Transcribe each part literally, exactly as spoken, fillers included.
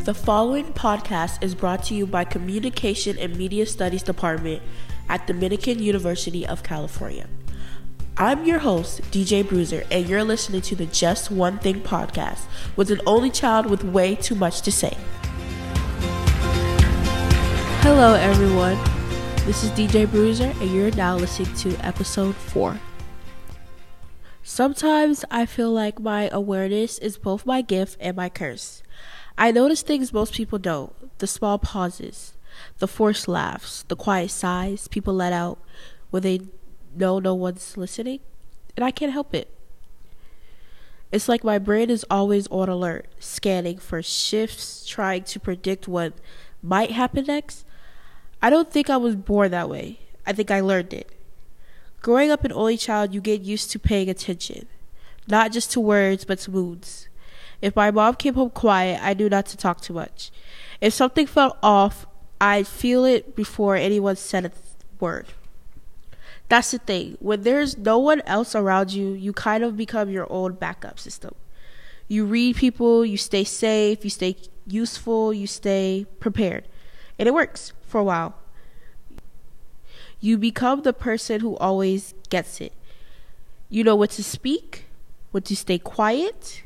The following podcast is brought to you by Communication and Media Studies Department at Dominican University of California. I'm your host, D J Bruiser, and you're listening to the Just One Thing podcast with an only child with way too much to say. Hello, everyone. This is D J Bruiser, and you're now listening to episode four. Sometimes I feel like my awareness is both my gift and my curse. I notice things most people don't. The small pauses, the forced laughs, the quiet sighs people let out when they know no one's listening, and I can't help it. It's like my brain is always on alert, scanning for shifts, trying to predict what might happen next. I don't think I was born that way. I think I learned it. Growing up an only child, you get used to paying attention, not just to words, but to moods. If my mom came home quiet, I knew not to talk too much. If something felt off, I'd feel it before anyone said a th- word. That's the thing. When there's no one else around you, you kind of become your own backup system. You read people, you stay safe, you stay useful, you stay prepared. And it works for a while. You become the person who always gets it. You know when to speak, when to stay quiet,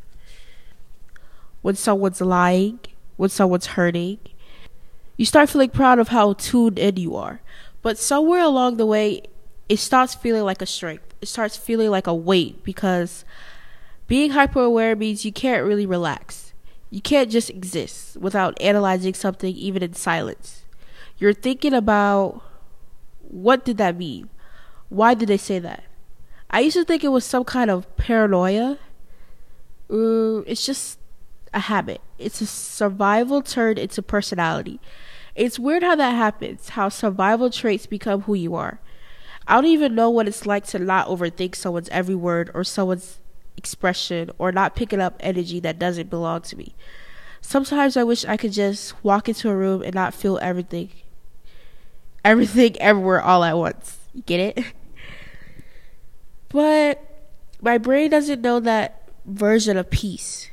when someone's lying, when someone's hurting. You start feeling proud of how tuned in you are. But somewhere along the way, it starts feeling like a strength. It starts feeling like a weight because being hyper aware means you can't really relax. You can't just exist without analyzing something even in silence. You're thinking about, what did that mean? Why did they say that? I used to think it was some kind of paranoia. Uh, it's just a habit. It's a survival turned into personality. It's weird how that happens, how survival traits become who you are. I don't even know what it's like to not overthink someone's every word or someone's expression or not picking up energy that doesn't belong to me. Sometimes I wish I could just walk into a room and not feel everything. Everything everywhere all at once. You get it? But my brain doesn't know that version of peace.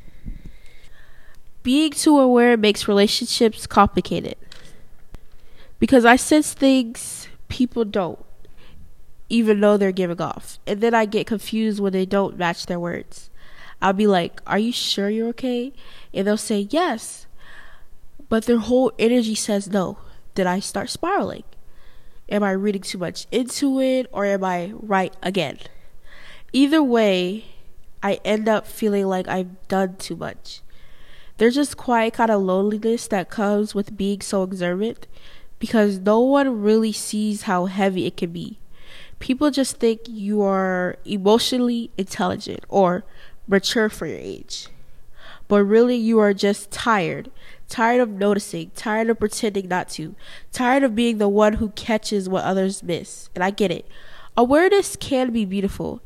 Being too aware makes relationships complicated. Because I sense things people don't, even though they're giving off. And then I get confused when they don't match their words. I'll be like, are you sure you're okay? And they'll say yes. But their whole energy says no. Then I start spiraling. Am I reading too much into it, or am I right again? Either way, I end up feeling like I've done too much. There's this quiet kind of loneliness that comes with being so observant because no one really sees how heavy it can be. People just think you are emotionally intelligent or mature for your age. But really, you are just tired. Tired of noticing. Tired of pretending not to. Tired of being the one who catches what others miss. And I get it. Awareness can be beautiful.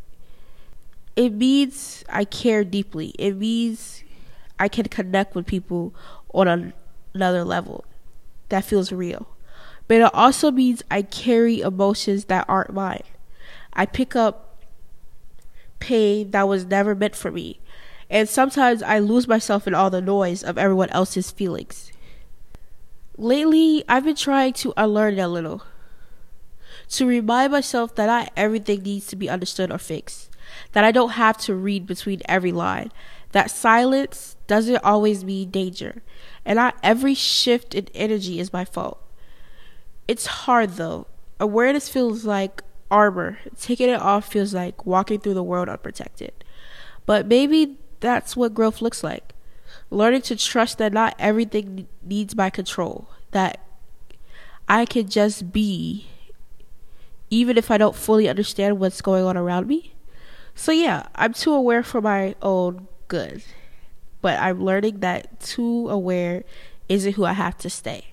It means I care deeply. It means I can connect with people on a, another level that feels real. But it also means I carry emotions that aren't mine. I pick up pain that was never meant for me. And sometimes I lose myself in all the noise of everyone else's feelings. Lately, I've been trying to unlearn it a little. To remind myself that not everything needs to be understood or fixed. That I don't have to read between every line. That silence doesn't always mean danger. And not every shift in energy is my fault. It's hard though. Awareness feels like armor. Taking it off feels like walking through the world unprotected. But maybe that's what growth looks like. Learning to trust that not everything needs my control. That I can just be, even if I don't fully understand what's going on around me. So yeah, I'm too aware for my own good. But I'm learning that too aware isn't who I have to stay.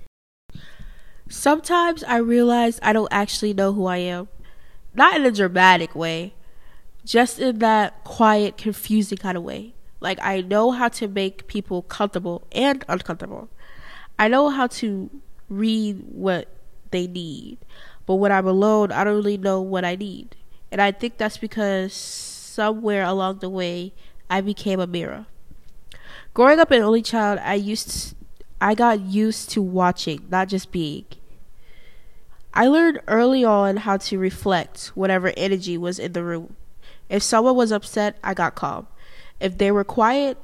Sometimes I realize I don't actually know who I am. Not in a dramatic way. Just in that quiet, confusing kind of way. Like I know how to make people comfortable and uncomfortable. I know how to read what they need. But when I'm alone, I don't really know what I need. And I think that's because somewhere along the way, I became a mirror. Growing up an only child, I used to, I got used to watching, not just being. I learned early on how to reflect whatever energy was in the room. If someone was upset, I got calm. If they were quiet,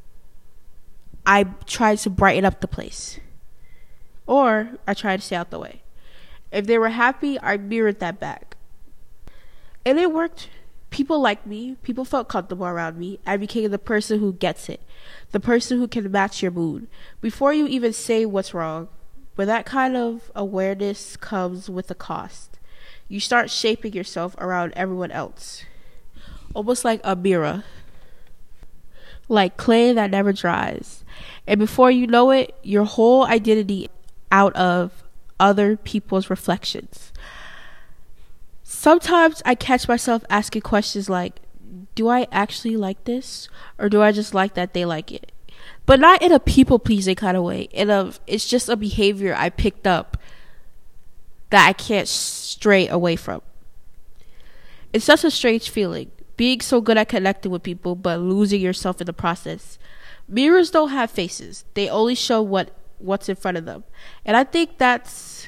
I tried to brighten up the place. Or I tried to stay out the way. If they were happy, I mirrored that back. And it worked. People liked me. People felt comfortable around me. I became the person who gets it. The person who can match your mood. Before you even say what's wrong. But that kind of awareness comes with a cost. You start shaping yourself around everyone else. Almost like a mirror. Like clay that never dries. And before you know it, your whole identity out of other people's reflections. Sometimes I catch myself asking questions like, do I actually like this? Or do I just like that they like it? But not in a people-pleasing kind of way. In a, it's just a behavior I picked up that I can't stray away from. It's such a strange feeling. Being so good at connecting with people, but losing yourself in the process. Mirrors don't have faces. They only show what, what's in front of them. And I think that's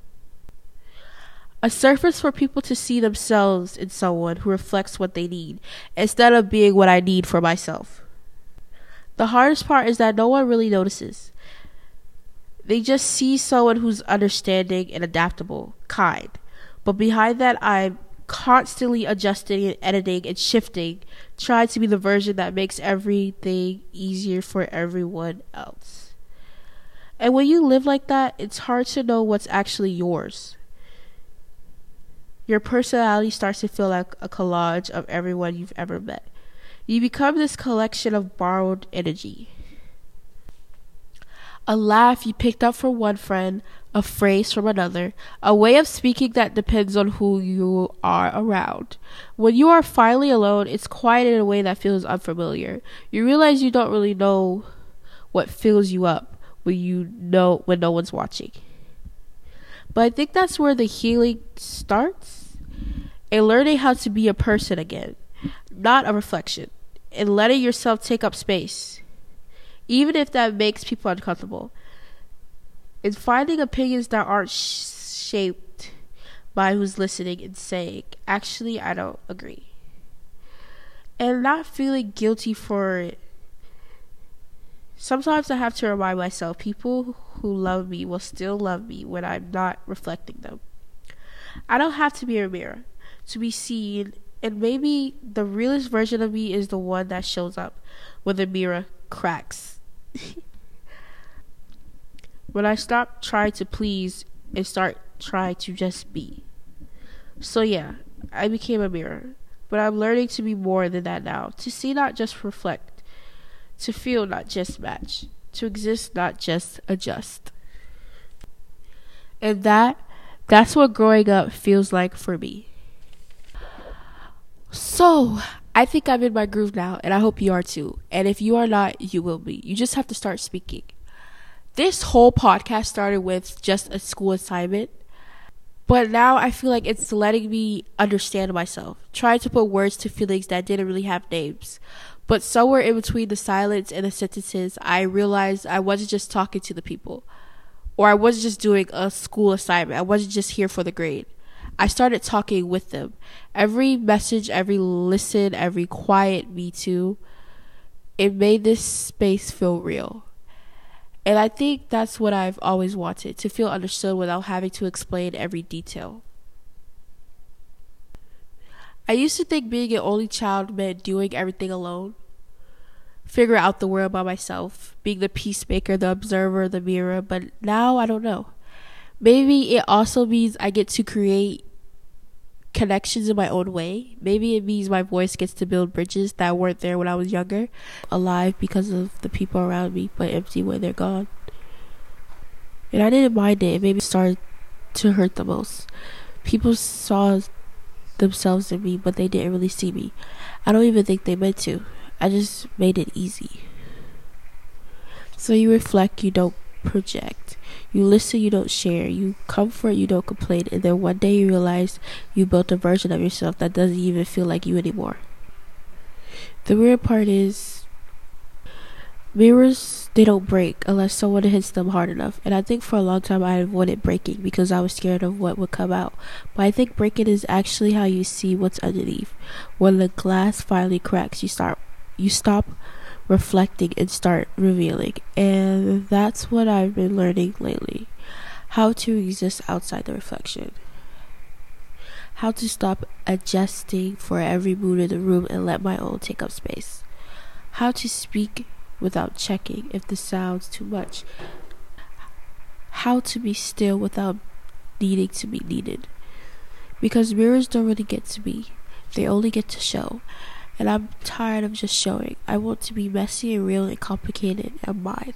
a surface for people to see themselves in someone who reflects what they need, instead of being what I need for myself. The hardest part is that no one really notices. They just see someone who's understanding and adaptable, kind. But behind that, I'm constantly adjusting and editing and shifting, trying to be the version that makes everything easier for everyone else. And when you live like that, it's hard to know what's actually yours. Your personality starts to feel like a collage of everyone you've ever met. You become this collection of borrowed energy. A laugh you picked up from one friend, a phrase from another, a way of speaking that depends on who you are around. When you are finally alone, it's quiet in a way that feels unfamiliar. You realize you don't really know what fills you up when you know when no one's watching. But I think that's where the healing starts, and learning how to be a person again, not a reflection, and letting yourself take up space, even if that makes people uncomfortable. And finding opinions that aren't sh- shaped by who's listening and saying, actually, I don't agree. And not feeling guilty for it. Sometimes I have to remind myself, people who love me will still love me when I'm not reflecting them. I don't have to be a mirror to be seen, and maybe the realest version of me is the one that shows up when the mirror cracks. When I stop trying to please and start trying to just be. So yeah, I became a mirror, but I'm learning to be more than that now. To see, not just reflect. To feel, not just match. To exist, not just adjust. And that, that's what growing up feels like for me. So, I think I'm in my groove now, and I hope you are too. And if you are not, you will be. You just have to start speaking. This whole podcast started with just a school assignment, but now I feel like it's letting me understand myself, trying to put words to feelings that didn't really have names. But somewhere in between the silence and the sentences, I realized I wasn't just talking to the people, or I wasn't just doing a school assignment. I wasn't just here for the grade. I started talking with them. Every message, every listen, every quiet me too, it made this space feel real. And I think that's what I've always wanted, to feel understood without having to explain every detail. I used to think being an only child meant doing everything alone, figure out the world by myself, being the peacemaker, the observer, the mirror, but now I don't know. Maybe it also means I get to create connections in my own way. Maybe it means my voice gets to build bridges that weren't there when I was younger, alive because of the people around me, but empty when they're gone. And I didn't mind it. It made me start to hurt the most. People saw themselves in me, but they didn't really see me. I don't even think they meant to. I just made it easy. So you reflect, you don't project. You listen, you don't share. You comfort, you don't complain. And then one day you realize you built a version of yourself that doesn't even feel like you anymore. The weird part is, Mirrors, they don't break unless someone hits them hard enough. And I think for a long time I avoided breaking because I was scared of what would come out. But I think breaking is actually how you see what's underneath. When the glass finally cracks, you start you stop reflecting and start revealing. And that's what I've been learning lately. How to exist outside the reflection. How to stop adjusting for every mood in the room and let my own take up space. How to speak without checking if the sound's too much. How to be still without needing to be needed. Because mirrors don't really get to be. They only get to show. And I'm tired of just showing. I want to be messy and real and complicated and mine.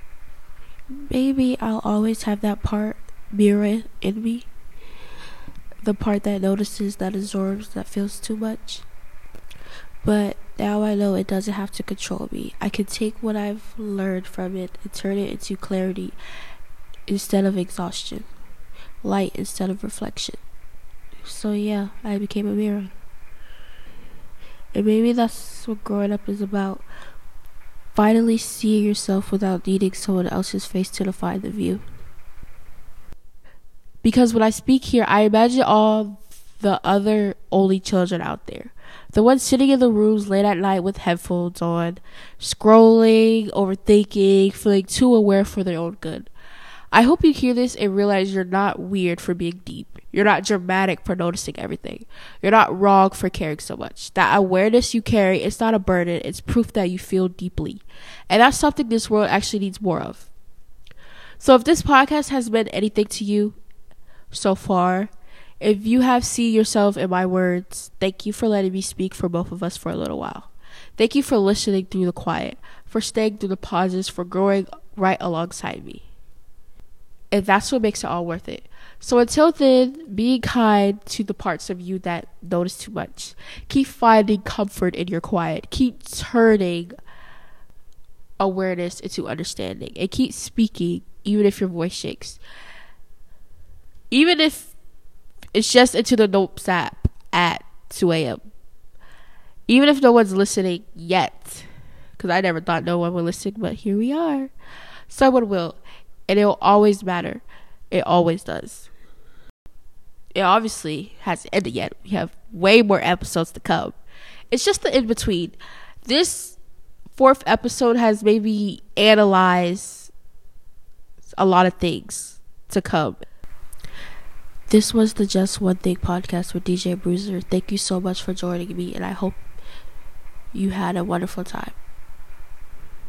Maybe I'll always have that part, mirror, in me. The part that notices, that absorbs, that feels too much. But now I know it doesn't have to control me. I can take what I've learned from it and turn it into clarity instead of exhaustion, light instead of reflection. So yeah, I became a mirror. And maybe that's what growing up is about. Finally seeing yourself without needing someone else's face to define the view. Because when I speak here, I imagine all the other only children out there. The ones sitting in the rooms late at night with headphones on, scrolling, overthinking, feeling too aware for their own good. I hope you hear this and realize you're not weird for being deep. You're not dramatic for noticing everything. You're not wrong for caring so much. That awareness you carry, it's not a burden. It's proof that you feel deeply. And that's something this world actually needs more of. So if this podcast has meant anything to you so far, if you have seen yourself in my words, thank you for letting me speak for both of us for a little while. Thank you for listening through the quiet, for staying through the pauses, for growing right alongside me. And that's what makes it all worth it. So until then, be kind to the parts of you that notice too much. Keep finding comfort in your quiet. Keep turning awareness into understanding. And keep speaking, even if your voice shakes. Even if it's just into the Notes app at two a.m. Even if no one's listening yet. Because I never thought no one would listen, but here we are. Someone will. And it will always matter. It always does. It obviously hasn't ended yet. We have way more episodes to come. It's just the in-between. This fourth episode has made me analyze a lot of things to come. This was the Just One Thing podcast with D J Bruiser. Thank you so much for joining me, and I hope you had a wonderful time.